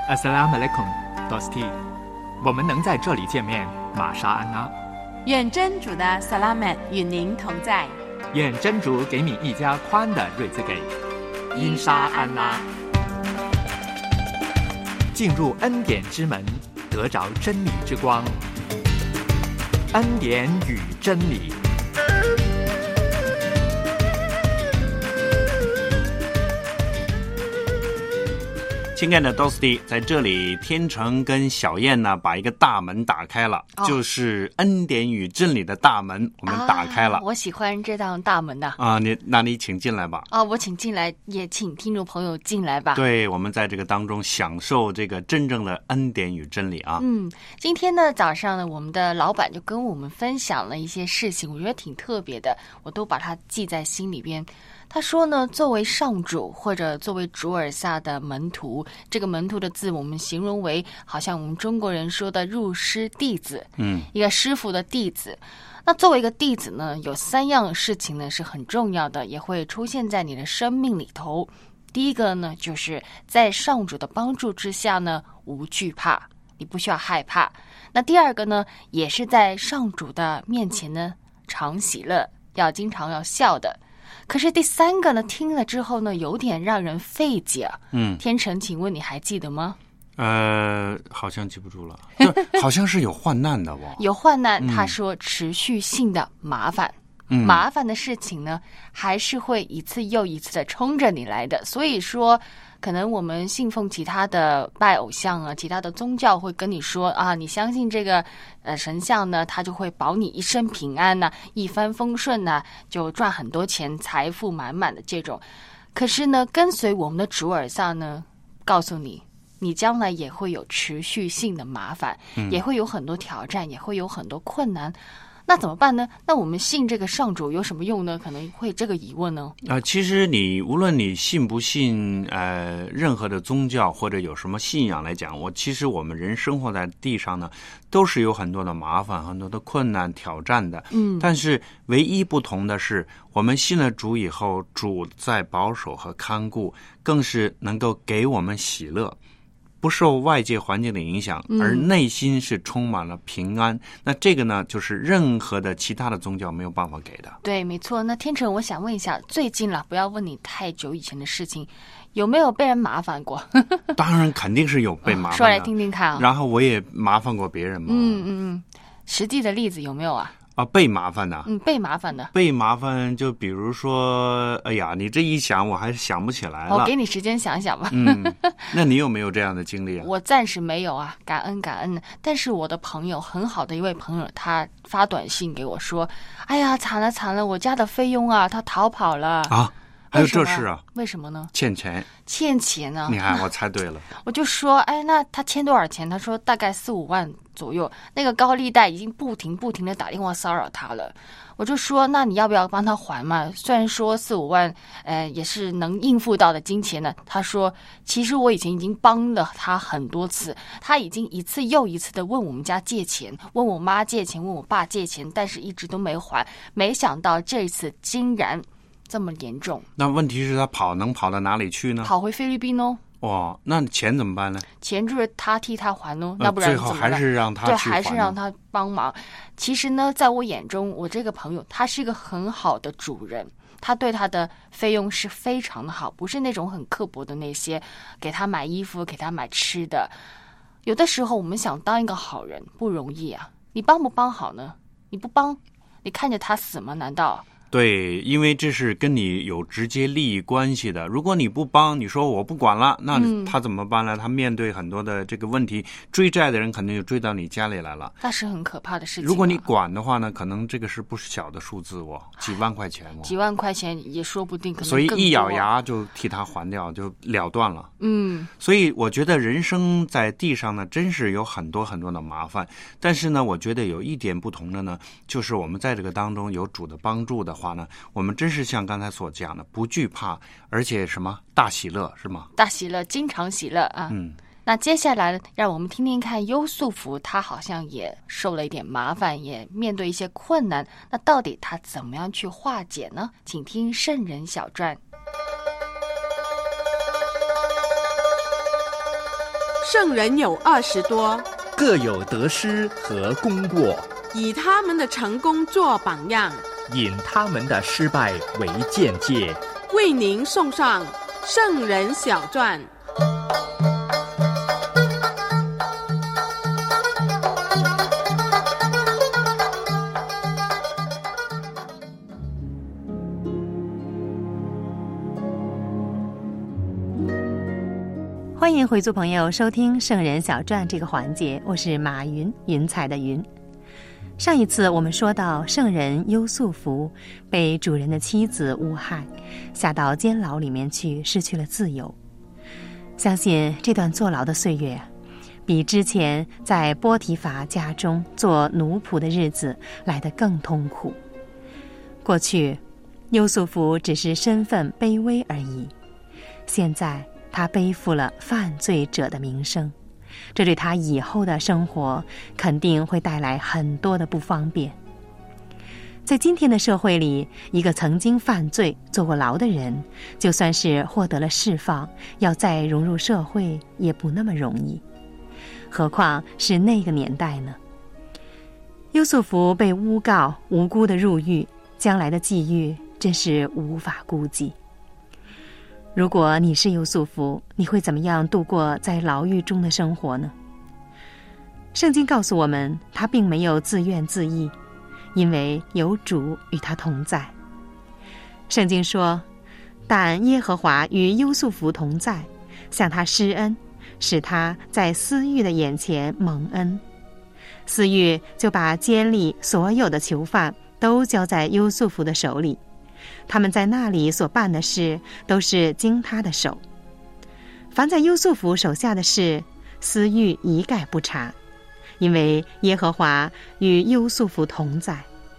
Assalamu alaikum, Dosti。我们能在这里见面，玛莎安拉。 愿真主的萨拉曼与您同在。 愿真主给你一家宽的瑞兹给。因沙安拉。进入恩典之门，得着真理之光。恩典与真理。 亲爱的 Dosti， 在这里天成跟小燕呢把一个大门打开了，就是恩典与真理的大门，我们打开了。 我喜欢这道大门的你请进来吧。 我请进来，也请听众朋友进来吧。 对，我们在这个当中享受这个真正的恩典与真理啊。 今天呢早上呢，我们的老板就跟我们分享了一些事情，我觉得挺特别的，我都把它记在心里边。他说呢，作为上主或者作为主尔下的门徒，这个门徒的字我们形容为好像我们中国人说的入师弟子，一个师傅的弟子。那作为一个弟子呢，有3样事情呢是很重要的，也会出现在你的生命里头。第一个呢，就是在上主的帮助之下呢，无惧怕，你不需要害怕。那第二个呢，也是在上主的面前呢，常喜乐，经常要笑的。可是第3个呢，听了之后呢，有点让人费解。天成，请问你还记得吗？ 好像记不住了，好像是有患难的有患难，他说持续性的麻烦。麻烦的事情呢，还是会一次又一次的冲着你来的。所以说，可能我们信奉其他的拜偶像啊，其他的宗教会跟你说啊，你相信这个神像呢，他就会保你一生平安呐，一帆风顺呐，就赚很多钱，财富满满的这种。可是呢，跟随我们的主尔撒呢，告诉你，你将来也会有持续性的麻烦，也会有很多挑战，也会有很多困难。那怎么办呢？那我们信这个上主有什么用呢？可能会这个疑问呢。 其实无论你信不信任何的宗教或者有什么信仰来讲，其实我们人生活在地上呢，都是有很多的麻烦、很多的困难、挑战的。但是唯一不同的是，我们信了主以后，主在保守和看顾，更是能够给我们喜乐。不受外界环境的影响，而内心是充满了平安。那这个呢，就是任何的其他的宗教没有办法给的。 对，没错。那天成，我想问一下，最近了，不要问你太久以前的事情，有没有被人麻烦过？ 当然肯定是有被麻烦的。 说来听听看啊。 然后我也麻烦过别人嘛。 实际的例子有没有啊？ 被麻烦的。 被麻烦的。 被麻烦，就比如说，哎呀，你这一想，我还是想不起来了。 我给你时间想想吧。 那你有没有这样的经历啊？ 我暂时没有啊，感恩。但是我的朋友，很好的一位朋友，他发短信给我说：“哎呀，惨了，我家的菲佣啊，他逃跑了啊！” 还有这事啊？ 为什么呢？ 欠钱啊！ 你看，我猜对了。 我就说，那他欠多少钱？他说大概4-5万左右。那个高利贷已经不停的打电话骚扰他了。我就说，那你要不要帮他还嘛？虽然说4-5万，也是能应付到的金钱呢。他说，其实我以前已经帮了他很多次，他已经一次又一次的问我们家借钱，问我妈借钱，问我爸借钱，但是一直都没还。没想到这次竟然这么严重。那问题是他能跑到哪里去呢？ 跑回菲律宾哦。 那钱怎么办呢？ 钱就是他替他还哦，那不然最后还是让他去还。 对，还是让他帮忙。其实呢，在我眼中，我这个朋友他是一个很好的主人，他对他的费用是非常的好，不是那种很刻薄的那些，给他买衣服，给他买吃的。有的时候我们想当一个好人不容易啊，你帮不帮好呢？你不帮，你看着他死吗？难道？ 对，因为这是跟你有直接利益关系的。如果你不帮，你说我不管了，那他怎么办呢？他面对很多的这个问题，追债的人肯定就追到你家里来了。 那是很可怕的事情。 如果你管的话呢，可能这个是不小的数字几万块钱几万块钱也说不定，可能所以一咬牙就替他还掉，就了断了。所以我觉得人生在地上呢，真是有很多很多的麻烦。但是呢，我觉得有一点不同的呢，就是我们在这个当中有主的帮助的话呢，我们真是像刚才所讲的，不惧怕，而且大喜乐，是吗？ 大喜乐，经常喜乐啊。那接下来让我们听听看优素福，他好像也受了一点麻烦，也面对一些困难，那到底他怎么样去化解呢？请听圣人小传。 圣人有20多， 各有得失和功过， 以他们的成功做榜样， 引他们的失败为鉴戒， 为您送上《圣人小传》。 欢迎回族朋友收听《圣人小传》这个环节，我是马云，云彩的云。上一次我们说到圣人优素福被主人的妻子诬害，下到监牢里面去，失去了自由。相信这段坐牢的岁月比之前在波提乏家中做奴仆的日子来得更痛苦。过去优素福只是身份卑微而已，现在他背负了犯罪者的名声，这对他以后的生活肯定会带来很多的不方便。在今天的社会里，一个曾经犯罪坐过牢的人，就算是获得了释放，要再融入社会也不那么容易，何况是那个年代呢？优素福被诬告，无辜的入狱，将来的际遇真是无法估计。如果你是优素福，你会怎么样度过在牢狱中的生活呢？圣经告诉我们，他并没有自怨自艾，因为有主与他同在。圣经说，但耶和华与优素福同在，向他施恩，使他在司狱的眼前蒙恩。司狱就把监里所有的囚犯都交在优素福的手里，他们在那里所办的事都是经他的手。凡在优素福手下的事，司狱一概不查，因为耶和华与优素福同在。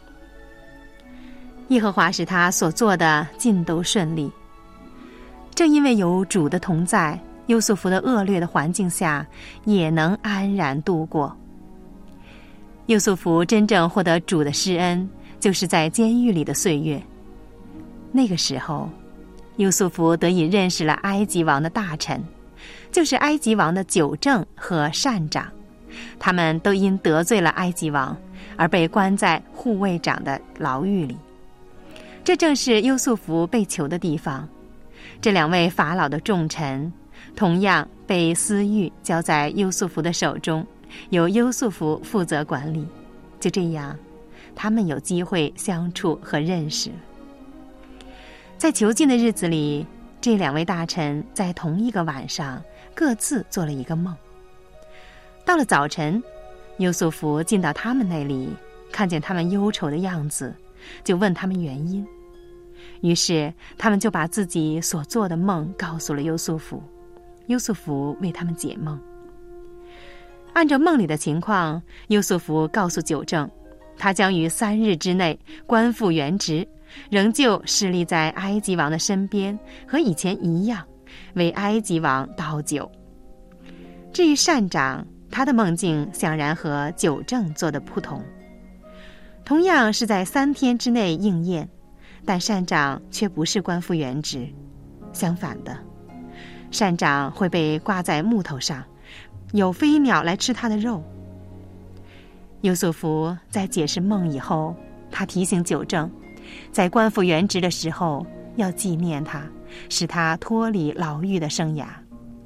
耶和华使他所做的尽都顺利。正因为有主的同在，优素福的恶劣的环境下也能安然度过。优素福真正获得主的施恩，就是在监狱里的岁月。那个时候，优素福得以认识了埃及王的大臣，就是埃及王的九正和善长，他们都因得罪了埃及王而被关在护卫长的牢狱里。这正是优素福被囚的地方。这两位法老的重臣同样被司狱交在优素福的手中，由优素福负责管理。就这样，他们有机会相处和认识。在囚禁的日子里，这两位大臣在同一个晚上各自做了一个梦。到了早晨，优素福进到他们那里，看见他们忧愁的样子，就问他们原因。于是他们就把自己所做的梦告诉了优素福，优素福为他们解梦。按照梦里的情况，优素福告诉九正，他将于3日之内官复原职，仍旧侍立在埃及王的身边，和以前一样，为埃及王倒酒。至于善长，他的梦境显然和九正做的不同，同样是在3天之内应验，但善长却不是官复原职，相反的，善长会被挂在木头上，有飞鸟来吃他的肉。优素福在解释梦以后，他提醒九正，在官复原职的时候要纪念他，使他脱离牢狱的生涯。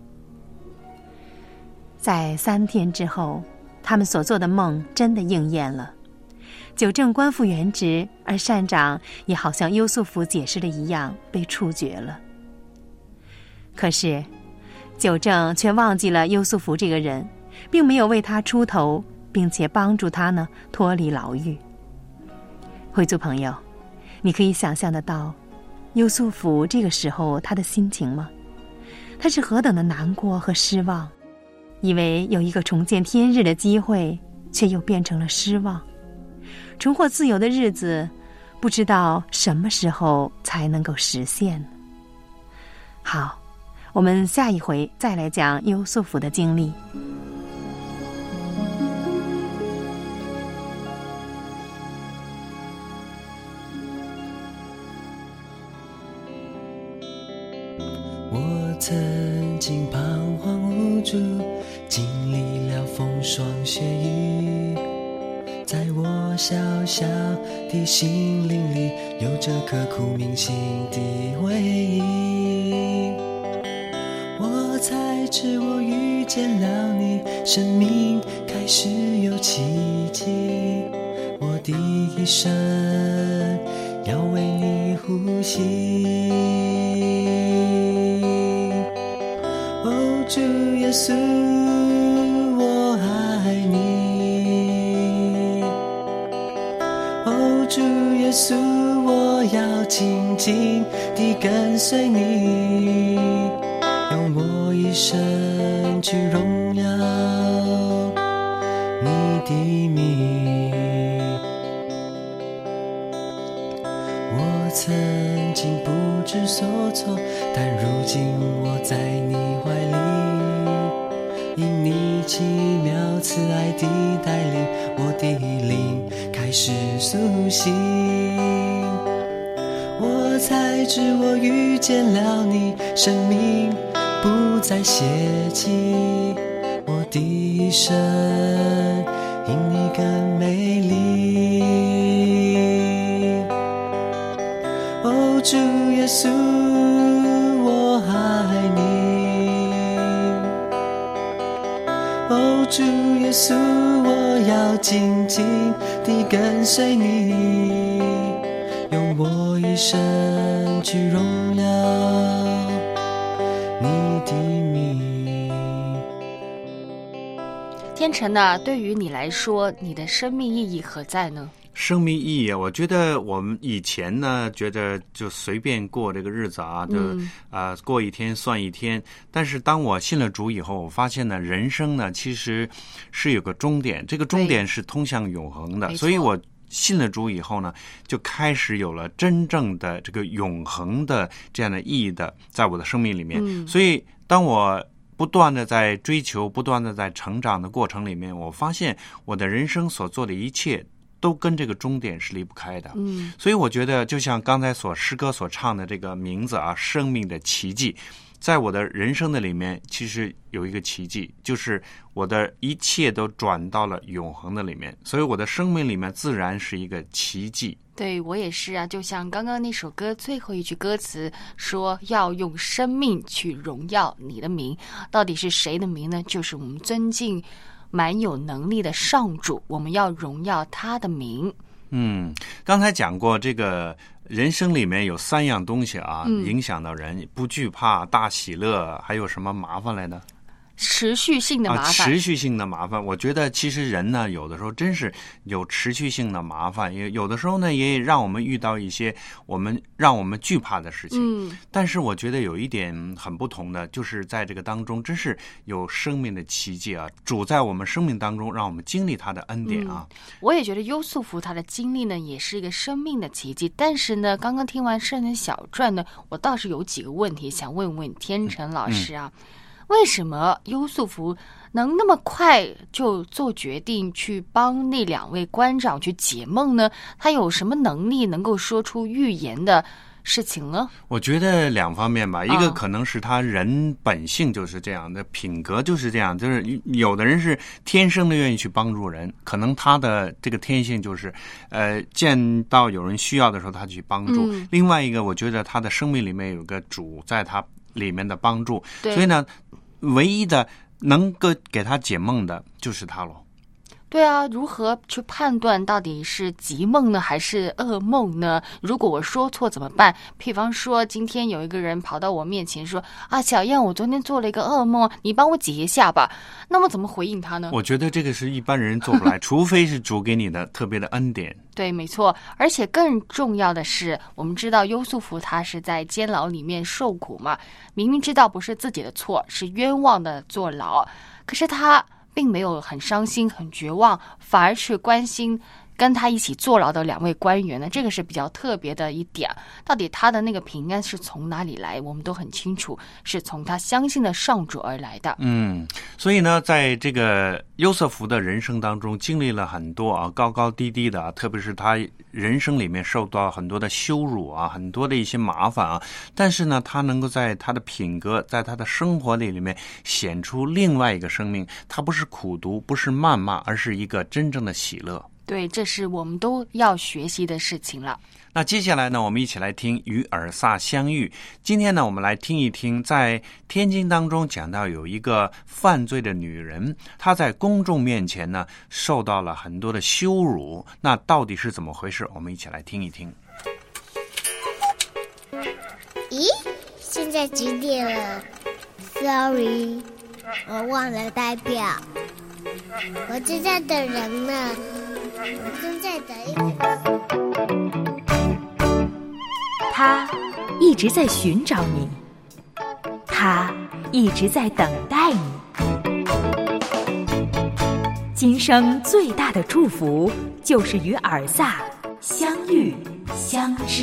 在3天之后，他们所做的梦真的应验了。九正官复原职，而善长也好像优素福解释的一样被处决了。可是九正却忘记了优素福这个人，并没有为他出头，并且帮助他呢脱离牢狱。会族朋友，你可以想象得到优素福这个时候他的心情吗？他是何等的难过和失望，以为有一个重见天日的机会，却又变成了失望。重获自由的日子，不知道什么时候才能够实现。好，我们下一回再来讲优素福的经历。 我曾经彷徨无助， 经历了风霜雪雨，在我小小的心灵里有着刻骨铭心的回忆。我才知我遇见了你，生命开始有奇迹，我的一生要为你呼吸。哦，主耶稣，我爱你。哦，主耶稣，我要紧紧地跟随你，用我一生去荣耀你的名。我曾经不知所措，但如今我在你怀里，因你奇妙慈爱的带领，我的灵开始苏醒。我才知我遇见了你，生命不再泄气，我的一生因你更美丽。哦，主耶稣，我爱你。哦，主耶稣，我要紧紧地跟随你，用我一生去荣耀你的名。 天成呢，对于你来说，你的生命意义何在呢？ 生命意义，我觉得我们以前呢，觉得就随便过这个日子啊，就过一天算一天。但是当我信了主以后，我发现呢，人生呢其实是有个终点，这个终点是通向永恒的。所以我信了主以后呢，就开始有了真正的这个永恒的这样的意义的，在我的生命里面。所以当我不断的在追求，不断的在成长的过程里面，我发现我的人生所做的一切都跟这个终点是离不开的。所以我觉得就像刚才诗歌所唱的这个名字啊，生命的奇迹，在我的人生的里面其实有一个奇迹，就是我的一切都转到了永恒的里面，所以我的生命里面自然是一个奇迹。 对，我也是啊，就像刚刚那首歌最后一句歌词说，要用生命去荣耀你的名。到底是谁的名呢？就是我们尊敬蛮有能力的上主，我们要荣耀他的名。 刚才讲过这个人生里面有3样东西啊，影响到人，不惧怕、大喜乐，还有什么麻烦来的？ 持续性的麻烦。 持续性的麻烦。我觉得其实人呢，有的时候真是有持续性的麻烦，也有的时候呢，也让我们遇到一些让我们惧怕的事情。但是我觉得有一点很不同的，就是在这个当中真是有生命的奇迹啊，主在我们生命当中让我们经历他的恩典啊。 我也觉得优素福他的经历呢，也是一个生命的奇迹。但是呢，刚刚听完圣人小传呢，我倒是有几个问题想问问天成老师啊。为什么优素福能那么快就做决定去帮那2位官长去解梦呢？他有什么能力能够说出预言的事情呢？我觉得2方面吧，一个可能是他人本性就是这样的，品格就是这样，就是有的人是天生的愿意去帮助人，可能他的这个天性就是见到有人需要的时候他去帮助。另外一个我觉得他的生命里面有个主在他里面的帮助，所以呢唯一的能够给他解梦的就是他咯。 对啊，如何去判断到底是吉梦呢还是噩梦呢？如果我说错怎么办？比方说今天有一个人跑到我面前说啊，小燕，我昨天做了一个噩梦，你帮我解一下吧。那么怎么回应他呢？ 我觉得这个是一般人做不来除非是主给你的特别的恩典。 对，没错。而且更重要的是，我们知道优素福他是在监牢里面受苦嘛，明明知道不是自己的错，是冤枉的坐牢，可是他并没有很伤心很绝望，反而去关心跟他一起坐牢的2位官员呢，这个是比较特别的一点。到底他的那个平安是从哪里来，我们都很清楚，是从他相信的上主而来的。 所以呢，在这个优瑟夫的人生当中，经历了很多高高低低的特别是他人生里面受到很多的羞辱很多的一些麻烦但是呢，他能够在他的品格，在他的生活里面显出另外一个生命，他不是苦读，不是谩骂，而是一个真正的喜乐。 对，这是我们都要学习的事情了。 那接下来呢，我们一起来听与尔撒相遇。今天呢，我们来听一听，在天经当中讲到有一个犯罪的女人，她在公众面前呢受到了很多的羞辱，那到底是怎么回事？我们一起来听一听。 咦，现在几点了？ Sorry， 我忘了代表。我正在等人呢，我正在等一个。 他一直在寻找你，他一直在等待你。今生最大的祝福就是与尔撒相遇相知。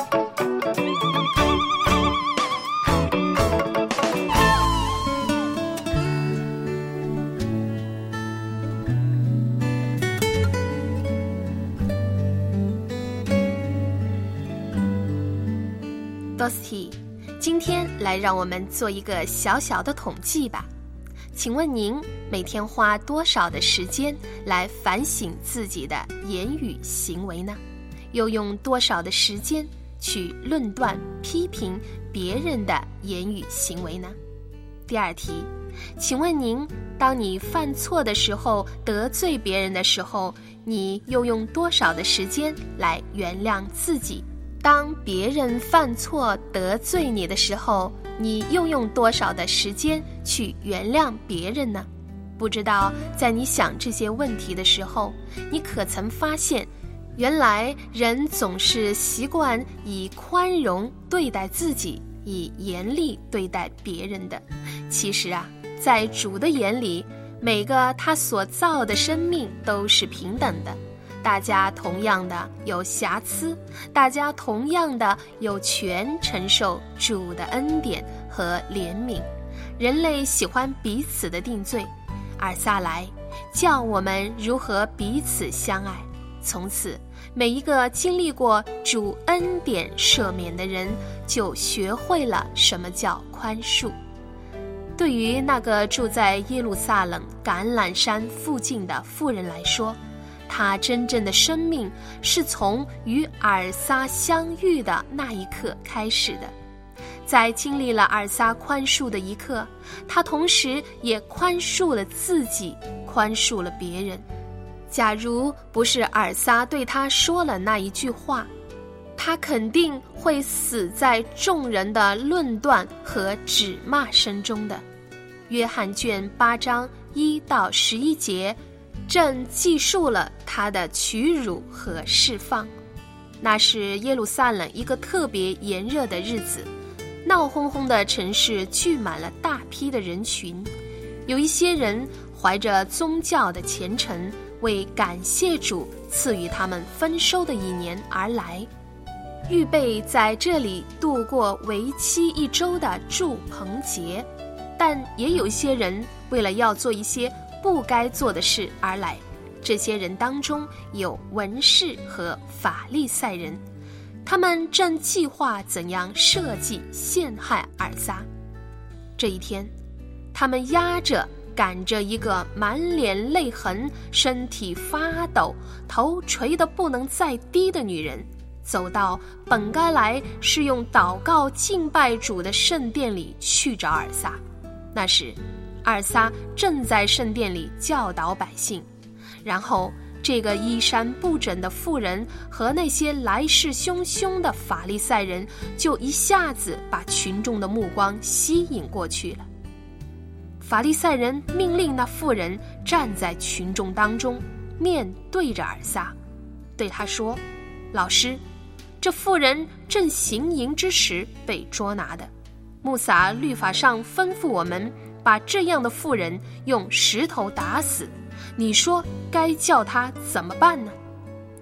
Dosty， 今天来让我们做一个小小的统计吧。请问您每天花多少的时间来反省自己的言语行为呢？又用多少的时间去论断批评别人的言语行为呢？第二题，请问您当你犯错的时候，得罪别人的时候，你又用多少的时间来原谅自己？当别人犯错得罪你的时候，你又用多少的时间去原谅别人呢？不知道在你想这些问题的时候，你可曾发现，原来人总是习惯以宽容对待自己，以严厉对待别人的。其实在主的眼里，每个他所造的生命都是平等的，大家同样的有瑕疵，大家同样的有权承受主的恩典和怜悯。人类喜欢彼此的定罪，尔撒来教我们如何彼此相爱。从此，每一个经历过主恩典赦免的人，就学会了什么叫宽恕。对于那个住在耶路撒冷橄榄山附近的妇人来说，他真正的生命是从与尔撒相遇的那一刻开始的。在经历了尔撒宽恕的一刻，他同时也宽恕了自己，宽恕了别人。假如不是尔撒对他说了那一句话，他肯定会死在众人的论断和指骂声中的。约翰卷8章1到11节正记述了他的屈辱和释放。那是耶路撒冷一个特别炎热的日子，闹哄哄的城市聚满了大批的人群，有一些人怀着宗教的虔诚，为感谢主赐予他们丰收的一年而来，预备在这里度过为期1周的住棚节。但也有一些人为了要做一些不该做的事而来，这些人当中有文士和法利赛人，他们正计划怎样设计陷害尔撒。这一天，他们押着赶着一个满脸泪痕、身体发抖、头垂得不能再低的女人，走到本该来是用祷告敬拜主的圣殿里去找尔撒。那时尔撒正在圣殿里教导百姓，然后这个衣衫不整的妇人和那些来势汹汹的法利赛人就一下子把群众的目光吸引过去了。法利赛人命令那妇人站在群众当中，面对着尔撒，对他说：老师，这妇人正行淫之时被捉拿的，穆撒律法上吩咐我们把这样的妇人用石头打死，你说该叫她怎么办呢？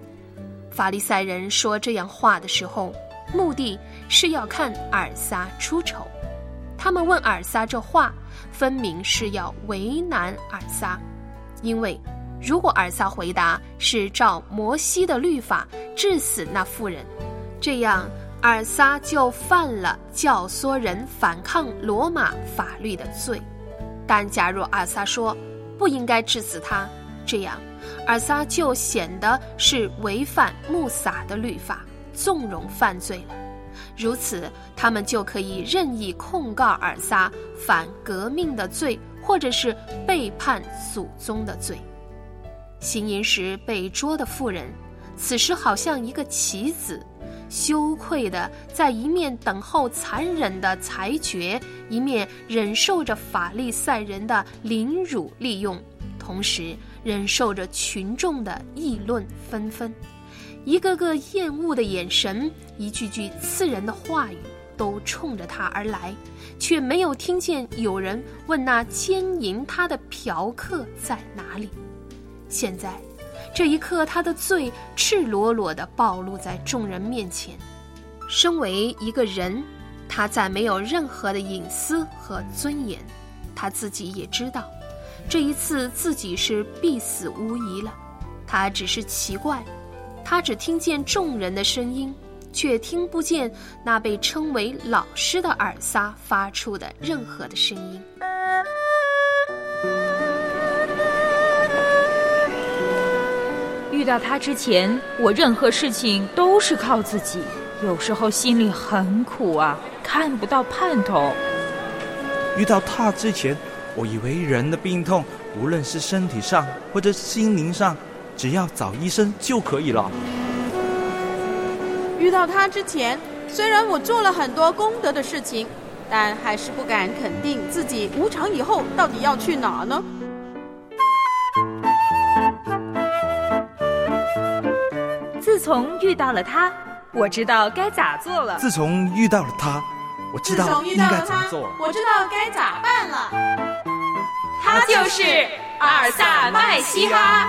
法利赛人说这样话的时候，目的是要看尔撒出丑。他们问尔撒这话，分明是要为难尔撒，因为如果尔撒回答是照摩西的律法治死那妇人，这样尔撒就犯了教唆人反抗罗马法律的罪。但假如尔撒说不应该治死他，这样尔撒就显得是违反穆撒的律法，纵容犯罪了。如此他们就可以任意控告尔撒反革命的罪，或者是背叛祖宗的罪。行淫时被捉的妇人，此时好像一个棋子，羞愧地在一面等候残忍的裁决，一面忍受着法利赛人的凌辱利用，同时忍受着群众的议论纷纷。一个个厌恶的眼神，一句句刺人的话语都冲着他而来，却没有听见有人问那奸淫他的嫖客在哪里。现在这一刻，他的罪赤裸裸地暴露在众人面前。身为一个人，他再没有任何的隐私和尊严，他自己也知道这一次自己是必死无疑了。他只是奇怪，他只听见众人的声音，却听不见那被称为老师的尔撒发出的任何的声音。 遇到他之前，我任何事情都是靠自己，有时候心里很苦啊，看不到盼头。 遇到他之前，我以为人的病痛，无论是身体上或者心灵上，只要找医生就可以了。 遇到他之前，虽然我做了很多功德的事情，但还是不敢肯定自己无常以后到底要去哪呢？ 自从遇到了他，我知道该咋做了。 自从遇到了他，我知道应该怎么做了。 我知道该咋办了。 他就是尔撒麦西哈。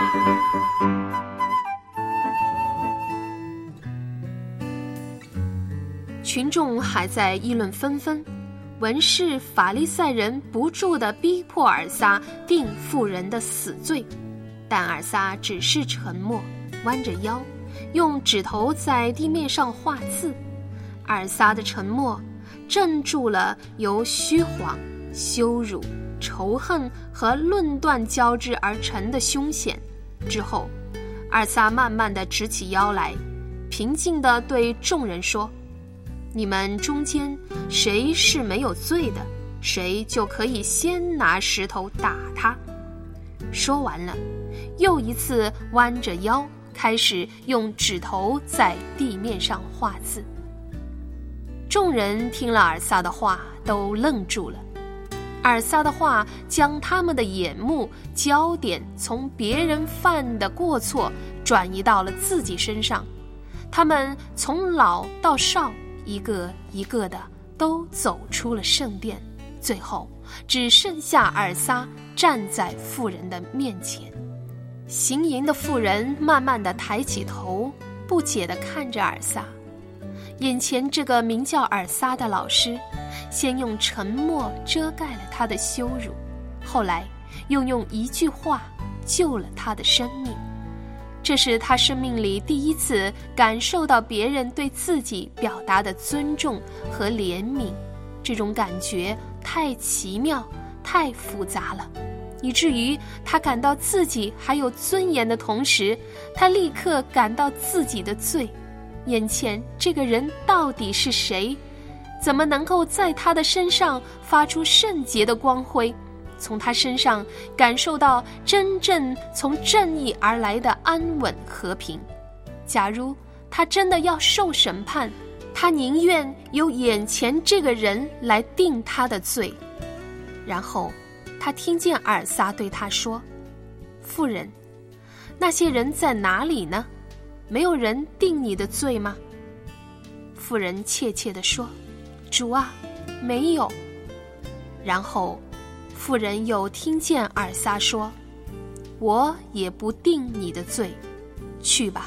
群众还在议论纷纷，文士法利赛人不住地逼迫尔撒定妇人的死罪，但尔撒只是沉默，弯着腰，用指头在地面上画字。尔撒的沉默镇住了由虚谎、羞辱、仇恨和论断交织而成的凶险。之后，尔撒慢慢地直起腰来，平静地对众人说：你们中间谁是没有罪的，谁就可以先拿石头打他。说完了，又一次弯着腰，开始用指头在地面上画字。众人听了尔撒的话，都愣住了。尔撒的话将他们的眼目焦点从别人犯的过错转移到了自己身上。他们从老到少，一个一个的都走出了圣殿，最后只剩下尔撒站在妇人的面前。行淫的妇人慢慢地抬起头，不解地看着尔撒。眼前这个名叫尔撒的老师，先用沉默遮盖了他的羞辱，后来又用一句话救了他的生命。这是他生命里第一次感受到别人对自己表达的尊重和怜悯，这种感觉太奇妙，太复杂了，以至于他感到自己还有尊严的同时，他立刻感到自己的罪。眼前这个人到底是谁？怎么能够在他的身上发出圣洁的光辉，从他身上感受到真正从正义而来的安稳和平？假如他真的要受审判，他宁愿由眼前这个人来定他的罪。然后他听见尔撒对他说：妇人，那些人在哪里呢？没有人定你的罪吗？妇人怯怯地说：主啊，没有。然后妇人又听见尔撒说：我也不定你的罪，去吧，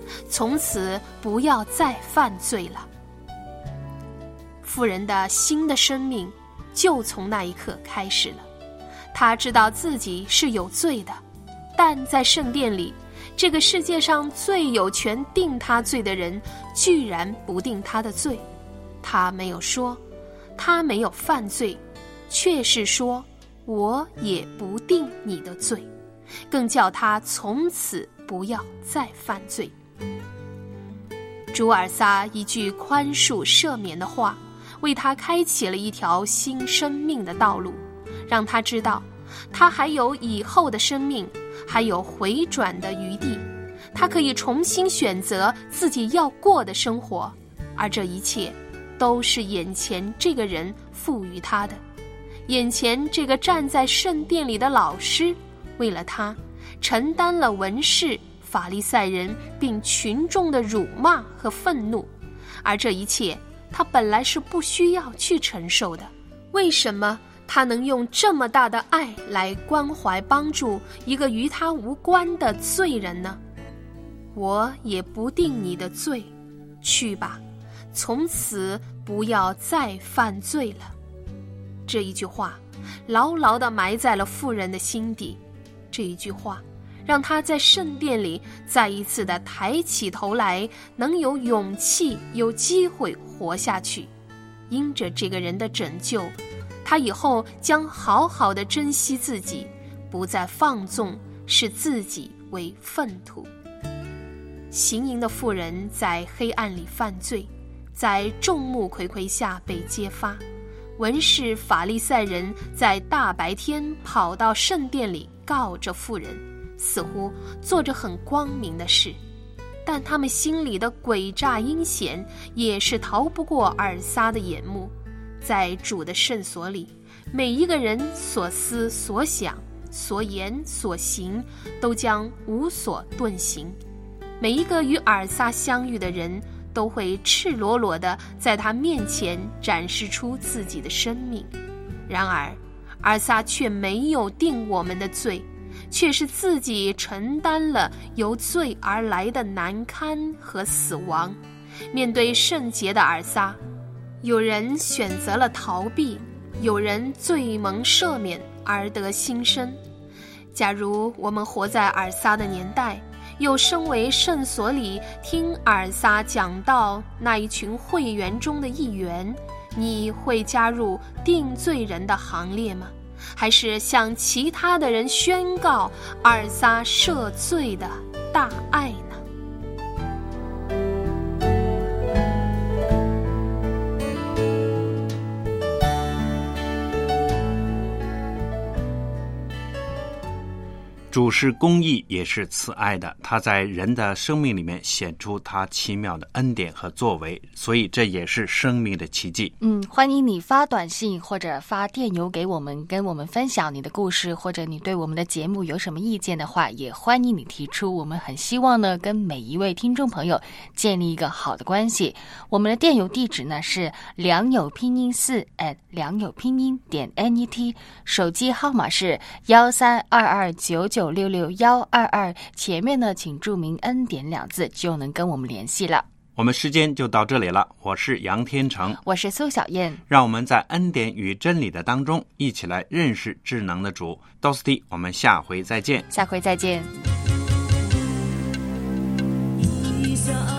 从此不要再犯罪了。妇人的新的生命就从那一刻开始了。她知道自己是有罪的，但在圣殿里，这个世界上最有权定她罪的人居然不定她的罪。他没有说他没有犯罪，却是说我也不定你的罪，更叫他从此不要再犯罪。主尔撒一句宽恕赦免的话，为他开启了一条新生命的道路，让他知道他还有以后的生命，还有回转的余地，他可以重新选择自己要过的生活，而这一切都是眼前这个人赋予他的。眼前这个站在圣殿里的老师，为了他承担了文士、法利赛人并群众的辱骂和愤怒，而这一切他本来是不需要去承受的。为什么他能用这么大的爱来关怀帮助一个与他无关的罪人呢？我也不定你的罪，去吧，从此不要再犯罪了。这一句话牢牢地埋在了妇人的心底，这一句话让她在圣殿里再一次地抬起头来，能有勇气有机会活下去。因着这个人的拯救，她以后将好好地珍惜自己，不再放纵视自己为粪土。行淫的妇人在黑暗里犯罪，在众目睽睽下被揭发，文士法利赛人在大白天跑到圣殿里告着妇人，似乎做着很光明的事，但他们心里的诡诈阴险也是逃不过尔撒的眼目。在主的圣所里，每一个人所思所想所言所行都将无所遁形。每一个与尔撒相遇的人都会赤裸裸地在他面前展示出自己的生命。然而尔撒却没有定我们的罪，却是自己承担了由罪而来的难堪和死亡。面对圣洁的尔撒，有人选择了逃避，有人罪蒙赦免而得新生。假如我们活在尔撒的年代，又身为圣所里听尔撒讲道那一群会员中的一员，你会加入定罪人的行列吗？还是向其他的人宣告尔撒赦罪的大爱呢？ 主是公义，也是慈爱的，他在人的生命里面显出他奇妙的恩典和作为，所以这也是生命的奇迹。 欢迎你发短信或者发电邮给我们，跟我们分享你的故事，或者你对我们的节目有什么意见的话，也欢迎你提出。我们很希望呢跟每一位听众朋友建立一个好的关系。我们的电邮地址呢是良友拼音4 良友拼音.net， 手机号码是13229966122，前面呢请注明恩典2字，就能跟我们联系了。 我们时间就到这里了，我是杨天成， 我是苏小燕， 让我们在恩典与真理的当中一起来认识智能的主。多斯蒂，我们下回再见。 下回再见。